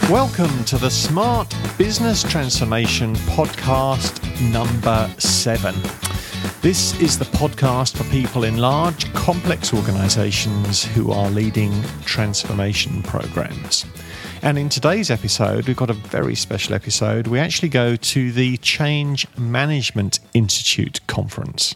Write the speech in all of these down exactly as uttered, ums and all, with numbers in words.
Welcome to the Smart Business Transformation Podcast number seven. This is the podcast for people in large, complex organizations who are leading transformation programs. And in today's episode, we've got a very special episode. We actually go to the Change Management Institute conference.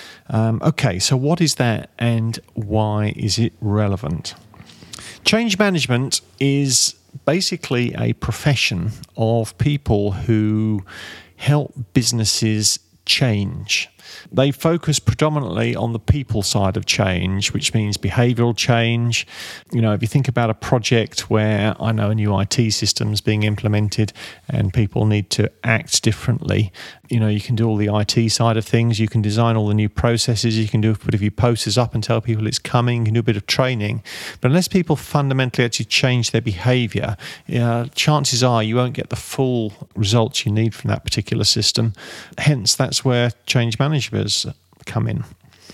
Um, okay, so what is that and why is it relevant? Change management is basically a profession of people who help businesses change. They focus predominantly on the people side of change, which means behavioral change. You know, if you think about a project where I know a new I T system is being implemented and people need to act differently, you know, you can do all the I T side of things. You can design all the new processes. You can do put a few posters up and tell people it's coming. You can do a bit of training. But unless people fundamentally actually change their behavior, uh, chances are you won't get the full results you need from that particular system. Hence, that's where change managers come in.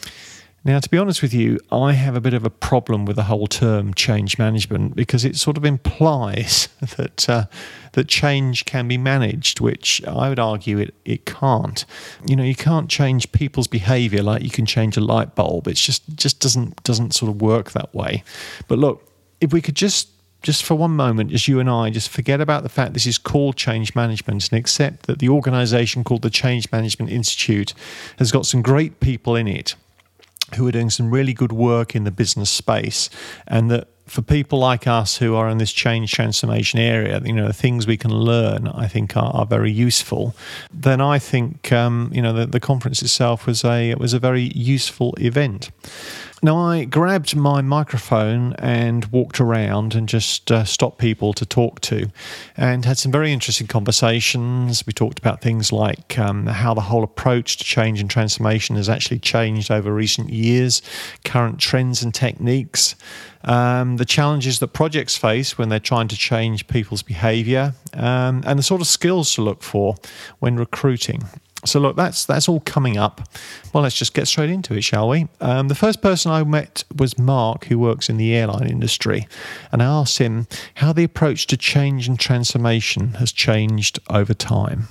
Now, to be honest with you, I have a bit of a problem with the whole term change management because it sort of implies that uh, that change can be managed, which I would argue it, it can't. You know, you can't change people's behavior like you can change a light bulb. It's just just doesn't doesn't sort of work that way. But look, if we could just just for one moment, as you and I, just forget about the fact this is called change management and accept that the organization called the Change Management Institute has got some great people in it who are doing some really good work in the business space, and that for people like us who are in this change transformation area, you know, the things we can learn, I think, are, are very useful. Then I think, um, you know, the, the conference itself was a it was a very useful event. Now, I grabbed my microphone and walked around and just uh, stopped people to talk to and had some very interesting conversations. We talked about things like um, how the whole approach to change and transformation has actually changed over recent years, current trends and techniques, um, the challenges that projects face when they're trying to change people's behavior, um, and the sort of skills to look for when recruiting. So look, that's that's all coming up. Well, let's just get straight into it, shall we? Um, the first person I met was Mark, who works in the airline industry, and I asked him how the approach to change and transformation has changed over time.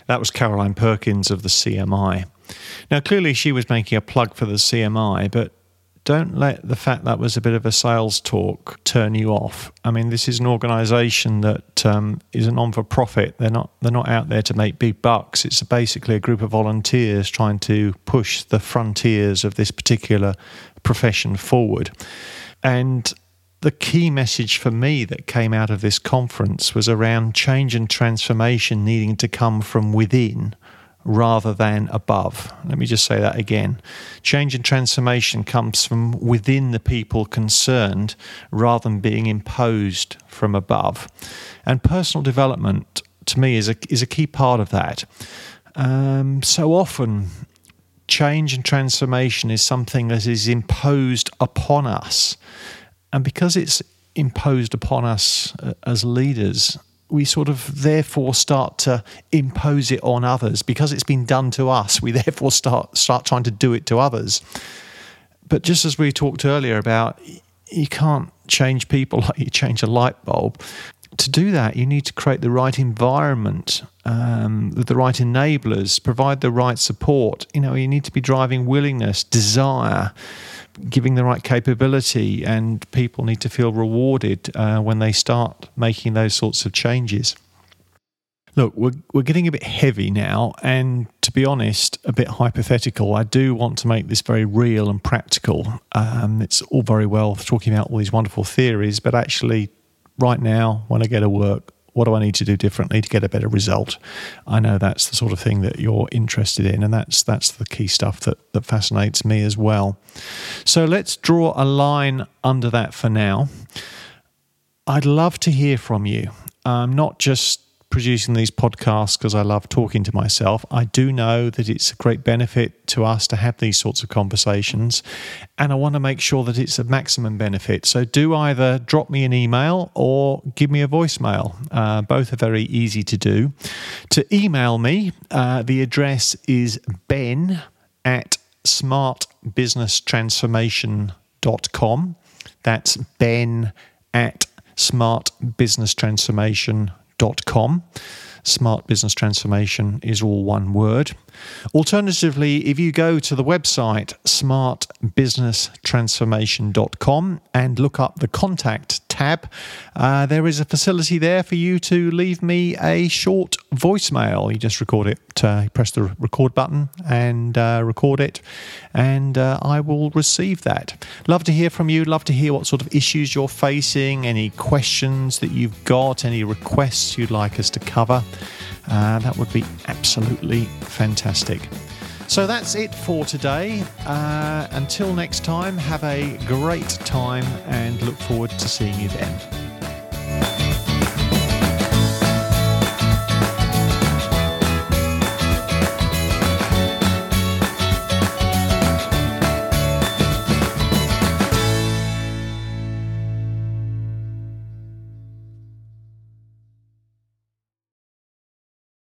That was Caroline Perkins of the C M I. Now, clearly she was making a plug for the C M I, but don't let the fact that was a bit of a sales talk turn you off. I mean, this is an organisation that um, is a non-for-profit. They're not they're not out there to make big bucks. It's basically a group of volunteers trying to push the frontiers of this particular profession forward. And the key message for me that came out of this conference was around change and transformation needing to come from within rather than above. Let me just say that again. Change and transformation comes from within the people concerned rather than being imposed from above. And personal development, to me, is a, is a key part of that. Um, so often, change and transformation is something that is imposed upon us. And because it's imposed upon us uh, as leaders, we sort of therefore start to impose it on others. Because it's been done to us, we therefore start start trying to do it to others. But just as we talked earlier about, you can't change people like you change a light bulb. To do that, you need to create the right environment, um, the right enablers, provide the right support. You know, you need to be driving willingness, desire, giving the right capability, and people need to feel rewarded uh, when they start making those sorts of changes. Look, we're we're getting a bit heavy now, and to be honest, a bit hypothetical. I do want to make this very real and practical. Um, it's all very well talking about all these wonderful theories, but actually, right now, when I go to work, what do I need to do differently to get a better result? I know that's the sort of thing that you're interested in, and that's that's the key stuff that, that fascinates me as well. So let's draw a line under that for now. I'd love to hear from you. I'm not just producing these podcasts because I love talking to myself. I do know that it's a great benefit to us to have these sorts of conversations, and I want to make sure that it's a maximum benefit. So do either drop me an email or give me a voicemail. Uh, both are very easy to do. To email me, uh, the address is ben at smart business transformation dot com. That's ben at smart business transformation dot com. Dot com. Smart Business Transformation is all one word. Alternatively, if you go to the website smart business transformation dot com and look up the contact tab, uh, there is a facility there for you to leave me a short voicemail. You just record it, uh, press the record button and uh, record it, and uh, I will receive that. Love to hear from you, love to hear what sort of issues you're facing, any questions that you've got, any requests you'd like us to cover. Uh, that would be absolutely fantastic. So that's it for today. Uh, until next time, have a great time and look forward to seeing you then.